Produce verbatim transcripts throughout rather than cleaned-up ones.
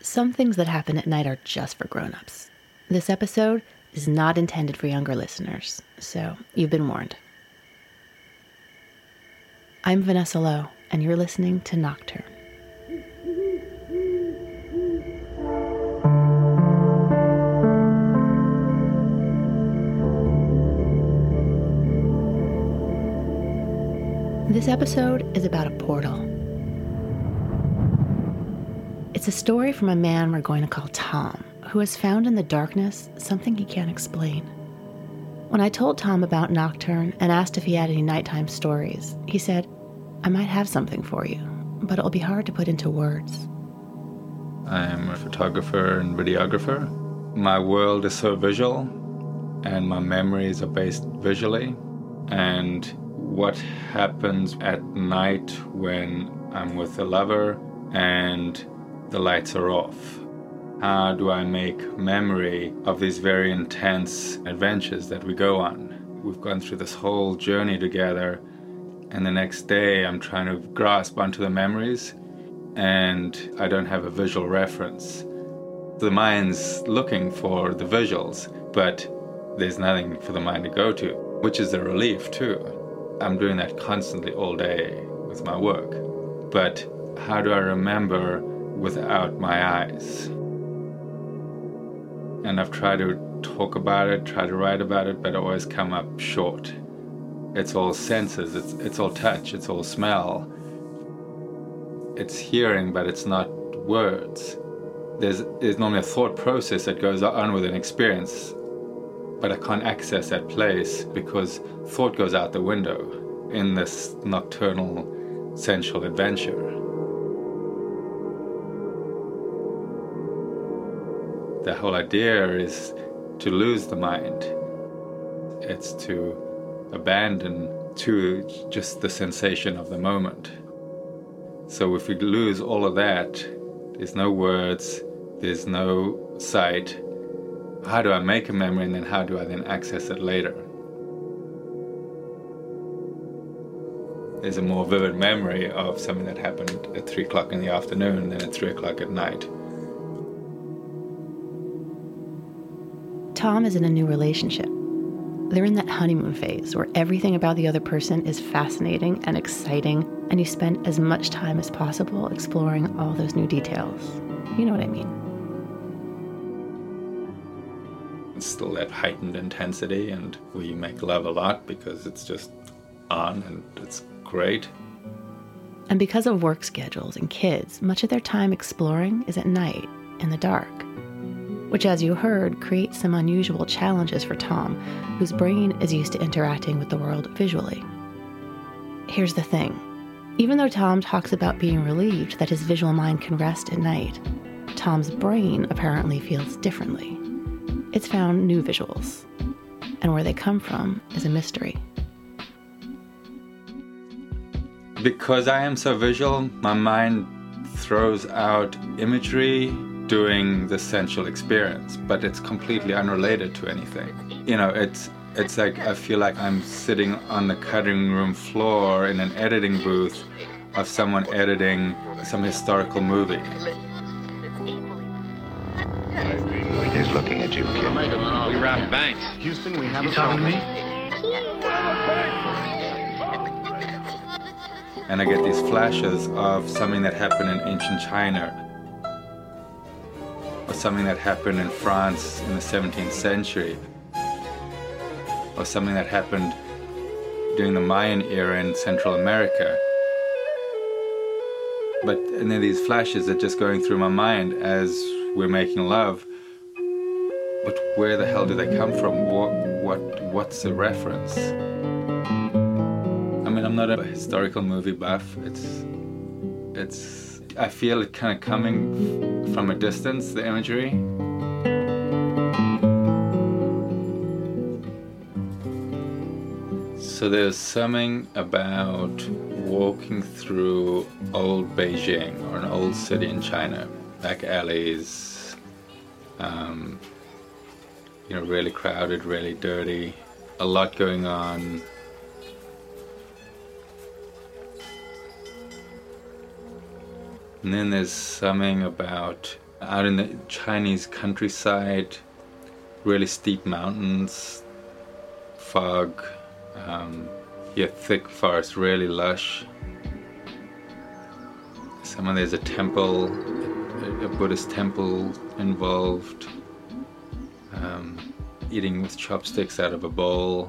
Some things that happen at night are just for grown-ups. This episode is not intended for younger listeners, so you've been warned. I'm Vanessa Lowe, and you're listening to Nocturne. This episode is about a portal. It's a story from a man we're going to call Tom, who has found in the darkness something he can't explain. When I told Tom about Nocturne and asked if he had any nighttime stories, he said, "I might have something for you, but it'll be hard to put into words." I'm a photographer and videographer. My world is so visual, and my memories are based visually. And what happens at night when I'm with a lover and the lights are off? How do I make memory of these very intense adventures that we go on? We've gone through this whole journey together, and the next day I'm trying to grasp onto the memories, and I don't have a visual reference. The mind's looking for the visuals, but there's nothing for the mind to go to, which is a relief too. I'm doing that constantly all day with my work. But how do I remember without my eyes? And I've tried to talk about it, try to write about it, but I always come up short. It's all senses, it's, it's all touch, it's all smell. It's hearing, but it's not words. There's, there's normally a thought process that goes on with an experience, but I can't access that place because thought goes out the window in this nocturnal sensual adventure. The whole idea is to lose the mind. It's to abandon to just the sensation of the moment. So if we lose all of that, there's no words, there's no sight. How do I make a memory, and then how do I then access it later? There's a more vivid memory of something that happened at three o'clock in the afternoon than at three o'clock at night. Tom is in a new relationship. They're in that honeymoon phase where everything about the other person is fascinating and exciting, and you spend as much time as possible exploring all those new details. You know what I mean? It's still that heightened intensity, and where you make love a lot because it's just on and it's great. And because of work schedules and kids, much of their time exploring is at night, in the dark. Which, as you heard, creates some unusual challenges for Tom, whose brain is used to interacting with the world visually. Here's the thing. Even though Tom talks about being relieved that his visual mind can rest at night, Tom's brain apparently feels differently. It's found new visuals, and where they come from is a mystery. Because I am so visual, my mind throws out imagery doing the sensual experience, but it's completely unrelated to anything. You know, it's it's like I feel like I'm sitting on the cutting room floor in an editing booth of someone editing some historical movie. He's looking at you, kid. We robbed banks. Houston, we have You a talking to problem. me? And I get these flashes of something that happened in ancient China, or something that happened in France in the seventeenth century, or something that happened during the Mayan era in Central America. But and then these flashes are just going through my mind as we're making love. But where the hell do they come from? What, what, what's the reference? I mean, I'm not a historical movie buff. It's, it's. I feel it kind of coming from a distance, the imagery. So there's something about walking through old Beijing or an old city in China, back alleys, um, you know, really crowded, really dirty, a lot going on. And then there's something about Out in the Chinese countryside, really steep mountains, fog, um, yeah, thick forest, really lush. Somewhere there's a temple, a, a Buddhist temple involved. Um, eating with chopsticks out of a bowl.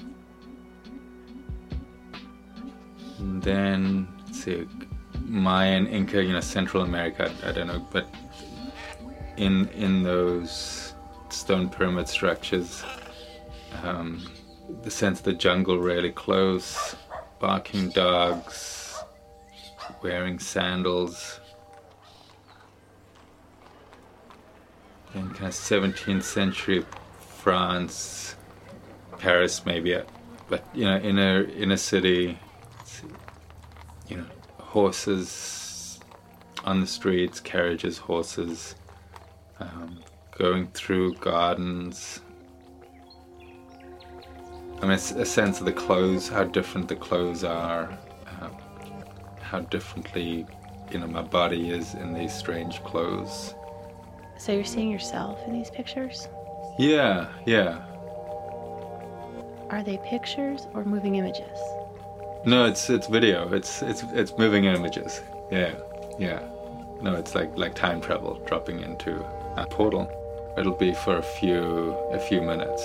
And then, let's see, Mayan, Inca, you know, Central America, I don't know, but in in those stone pyramid structures, um, the sense of the jungle really close, barking dogs, wearing sandals. Then kind of seventeenth century France, Paris maybe, but you know, in a in a city, you know, horses on the streets, carriages, horses, um, going through gardens. I mean, it's a sense of the clothes, how different the clothes are, uh, how differently, you know, my body is in these strange clothes. So you're seeing yourself in these pictures? Yeah, yeah. Are they pictures or moving images? No, it's it's video. It's it's it's moving images. Yeah, yeah. No, it's like like time travel, dropping into a portal. It'll be for a few a few minutes.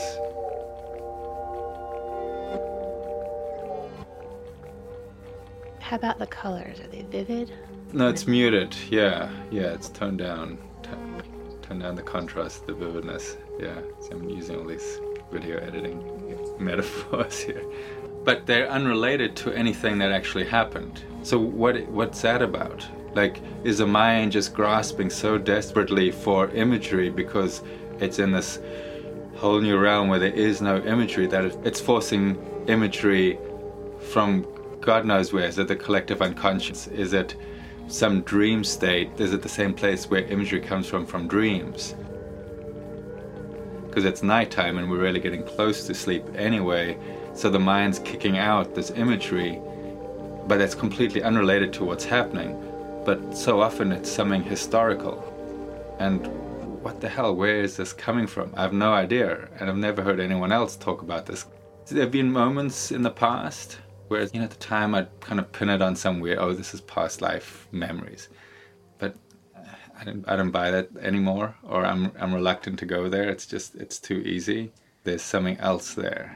How about the colors? Are they vivid? No, it's muted. Yeah, yeah. It's toned down. T- toned down the contrast, the vividness. Yeah. So I'm using all these video editing metaphors here. But they're unrelated to anything that actually happened. So what what's that about? Like, is a mind just grasping so desperately for imagery because it's in this whole new realm where there is no imagery, that it's forcing imagery from God knows where? Is it the collective unconscious? Is it some dream state? Is it the same place where imagery comes from, from dreams? Because it's nighttime and we're really getting close to sleep anyway, so the mind's kicking out this imagery, but it's completely unrelated to what's happening. But so often it's something historical. And what the hell, where is this coming from? I have no idea, and I've never heard anyone else talk about this. There have been moments in the past where, you know, at the time I'd kind of pin it on some weird, oh, this is past life memories. But I don't, I don't buy that anymore, or I'm I'm reluctant to go there. It's just, it's too easy. There's something else there.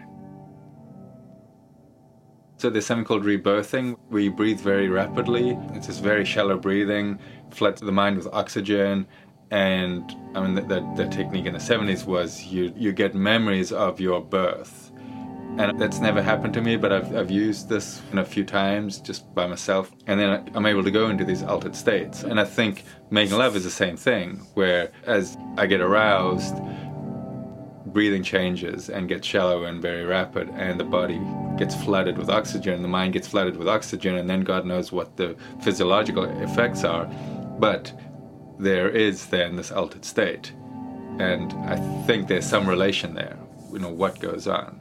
So there's something called rebirthing, where you breathe very rapidly. It's this very shallow breathing, floods the mind with oxygen. And I mean, the, the, the technique in the seventies was you, you get memories of your birth. And that's never happened to me, but I've, I've used this a few times just by myself. And then I'm able to go into these altered states. And I think making love is the same thing, where as I get aroused, breathing changes and gets shallow and very rapid, and the body gets flooded with oxygen, the mind gets flooded with oxygen, and then God knows what the physiological effects are. But there is then this altered state. And I think there's some relation there, you know, what goes on.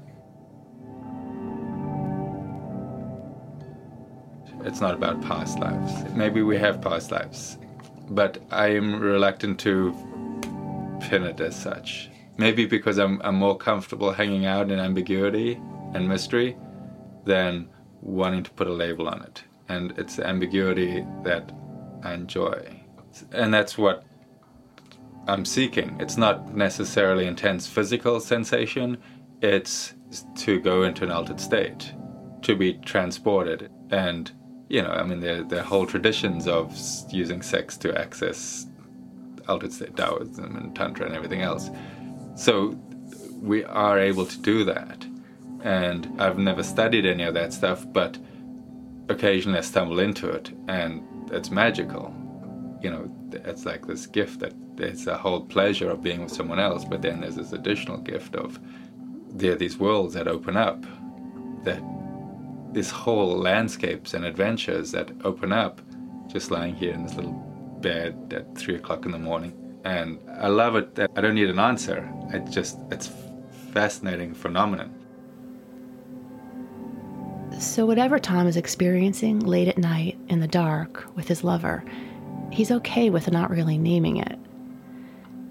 It's not about past lives. Maybe we have past lives, but I am reluctant to pin it as such. Maybe because I'm, I'm more comfortable hanging out in ambiguity and mystery than wanting to put a label on it. And it's the ambiguity that I enjoy. And that's what I'm seeking. It's not necessarily intense physical sensation. It's to go into an altered state, to be transported. And, you know, I mean, there, there are whole traditions of using sex to access altered state, Taoism and Tantra and everything else. So we are able to do that. And I've never studied any of that stuff, but occasionally I stumble into it, and it's magical. You know, it's like this gift that it's a whole pleasure of being with someone else, but then there's this additional gift of there are these worlds that open up, that these whole landscapes and adventures that open up just lying here in this little bed at three o'clock in the morning. And I love it that I don't need an answer. It just, it's fascinating phenomenon. So whatever Tom is experiencing late at night in the dark with his lover, he's okay with not really naming it.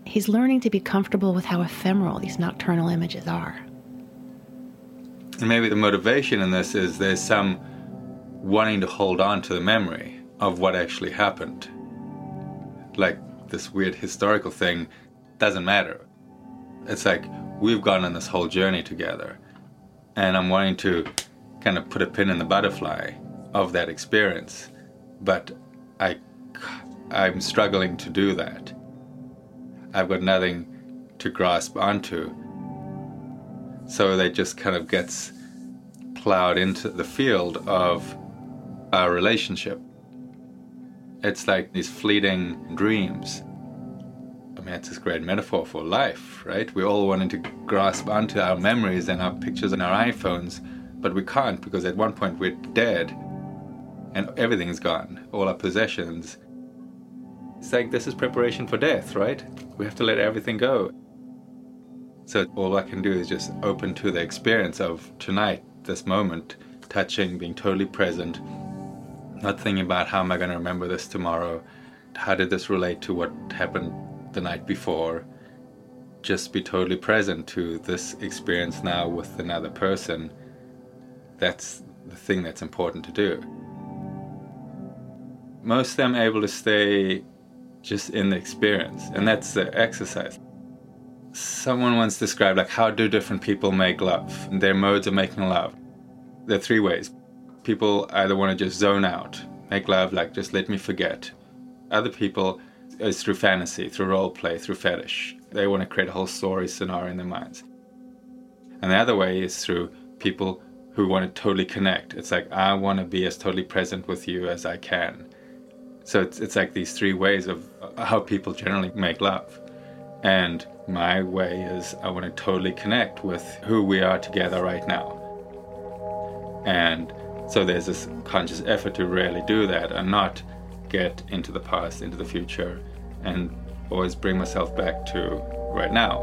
he's learning to be comfortable with how ephemeral these nocturnal images are. And maybe the motivation in this is there's some wanting to hold on to the memory of what actually happened. Like this weird historical thing doesn't matter. It's like we've gone on this whole journey together, and I'm wanting to kind of put a pin in the butterfly of that experience, but I, I'm struggling to do that. I've got nothing to grasp onto. So that just kind of gets plowed into the field of our relationship. It's like these fleeting dreams. I mean, it's this great metaphor for life, right? We're all wanting to grasp onto our memories and our pictures in our iPhones, but we can't because at one point we're dead and everything's gone, all our possessions. It's like this is preparation for death, right? We have to let everything go. So all I can do is just open to the experience of tonight, this moment, touching, being totally present, not thinking about how am I going to remember this tomorrow, how did this relate to what happened the night before. Just be totally present to this experience now with another person. That's the thing that's important to do. Most of them are able to stay just in the experience, and that's the exercise. Someone once described like how do different people make love, and their modes of making love. There are three ways. People either want to just zone out, make love like just let me forget. Other people is through fantasy, through role play, through fetish. They want to create a whole story scenario in their minds. And the other way is through people who want to totally connect. It's like I want to be as totally present with you as I can. So it's it's like these three ways of how people generally make love. And my way is I want to totally connect with who we are together right now. And so there's this conscious effort to really do that and not get into the past, into the future, and always bring myself back to right now.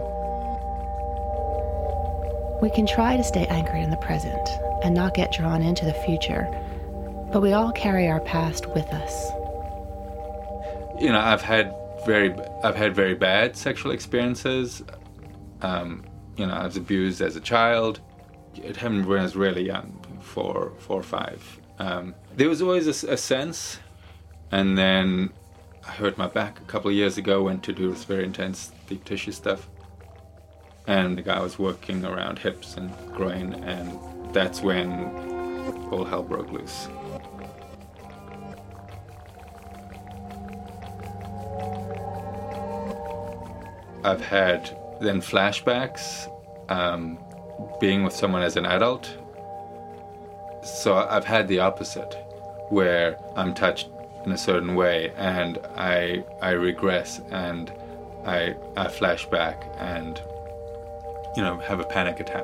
We can try to stay anchored in the present and not get drawn into the future, but we all carry our past with us. You know, I've had very, I've had very bad sexual experiences. Um, you know, I was abused as a child. It happened when I was really young, four, four or five. Um, there was always a, a sense, and then I hurt my back a couple of years ago, went to do this very intense deep tissue stuff. And the guy was working around hips and groin, and that's when all hell broke loose. I've had then flashbacks, um, being with someone as an adult. So I've had the opposite, where I'm touched in a certain way and I I regress and I I flash back and, you know, have a panic attack.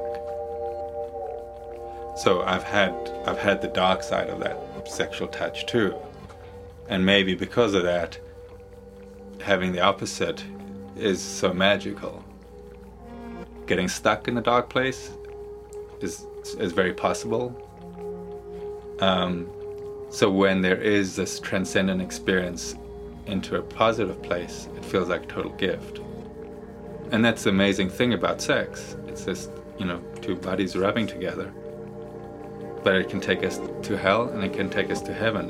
So I've had I've had the dark side of that sexual touch too. And maybe because of that, having the opposite is so magical. Getting stuck in a dark place is is very possible. Um, so when there is this transcendent experience into a positive place, it feels like a total gift. And that's the amazing thing about sex. It's just, you know, two bodies rubbing together. But it can take us to hell and it can take us to heaven.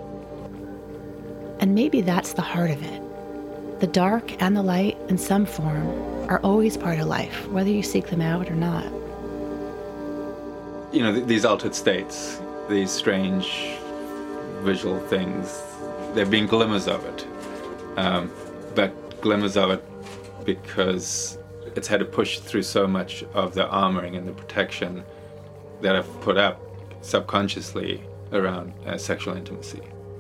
And maybe that's the heart of it. The dark and the light, in some form, are always part of life, whether you seek them out or not. You know, th- these altered states, these strange visual things, there have been glimmers of it. Um, but glimmers of it because it's had to push through so much of the armoring and the protection that I've put up subconsciously around uh, sexual intimacy.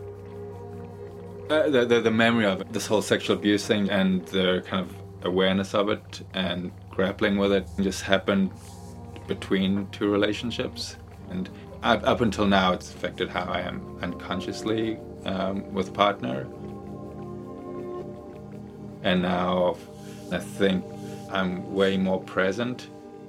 Uh, the, the the memory of it, this whole sexual abuse thing, and the kind of awareness of it and grappling with it just happened between two relationships, and up, up until now it's affected how I am unconsciously um, with a partner. And now I think I'm way more present,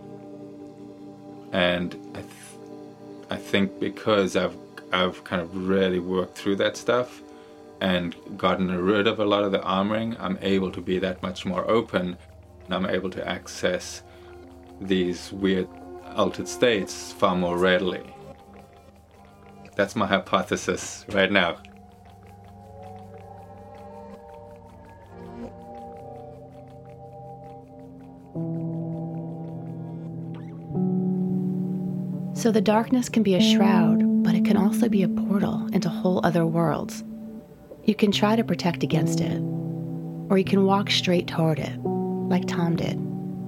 and I th- I think because I've I've kind of really worked through that stuff, and gotten rid of a lot of the armoring, I'm able to be that much more open, and I'm able to access these weird altered states far more readily. That's my hypothesis right now. So the darkness can be a shroud, but it can also be a portal into whole other worlds. You can try to protect against it, or you can walk straight toward it, like Tom did.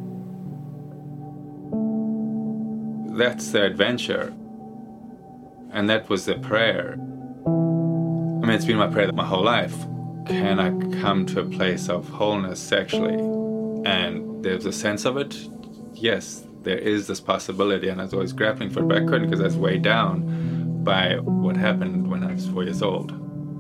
That's the adventure. And that was the prayer. I mean, it's been my prayer my whole life. Can I come to a place of wholeness sexually? And there's a sense of it. Yes, there is this possibility, and I was always grappling for it, but I couldn't because I was weighed down by what happened when I was four years old.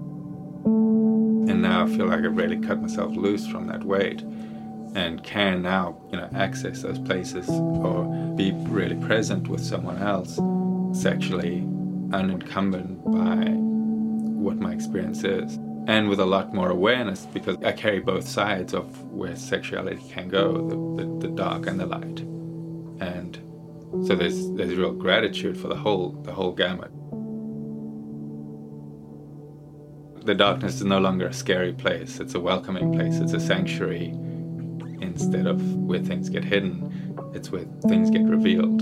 And now I feel like I've really cut myself loose from that weight and can now, you know, access those places or be really present with someone else sexually, unencumbered by what my experience is. And with a lot more awareness, because I carry both sides of where sexuality can go, the, the, the dark and the light. And so there's there's real gratitude for the whole the whole gamut. The darkness is no longer a scary place. It's a welcoming place. It's a sanctuary. Instead of where things get hidden, it's where things get revealed.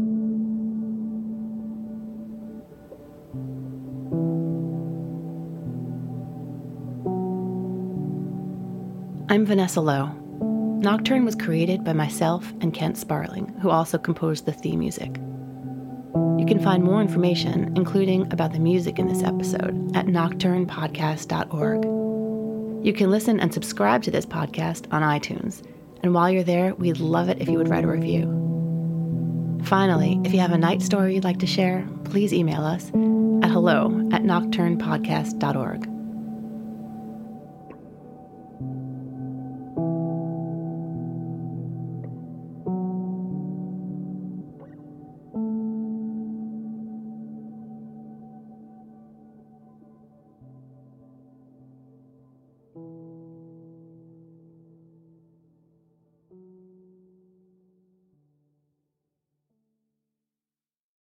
I'm Vanessa Lowe. Nocturne was created by myself and Kent Sparling, who also composed the theme music. You can find more information, including about the music in this episode, at nocturne podcast dot org. You can listen and subscribe to this podcast on iTunes, and while you're there, we'd love it if you would write a review. Finally, if you have a night story you'd like to share, please email us at hello at nocturne podcast dot org.